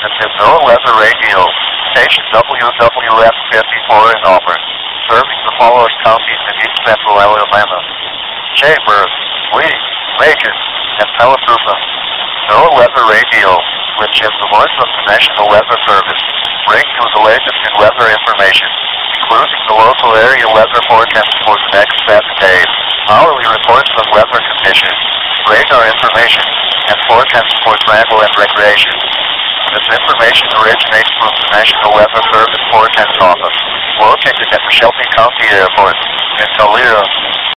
This is NOAA Weather Radio, station WWF-54 in Auburn, serving the following counties in east central Alabama: Chambers, Lee, Macon, and Palazuca. NOAA Weather Radio, which is the voice of the National Weather Service, brings you the latest in weather information, including the local area weather forecast for the next 7 days, hourly reports on weather conditions, radar information, and forecasts for travel and recreation. This information originates from the National Weather Service Forecast Office, located at the Shelby County Airport in Toledo.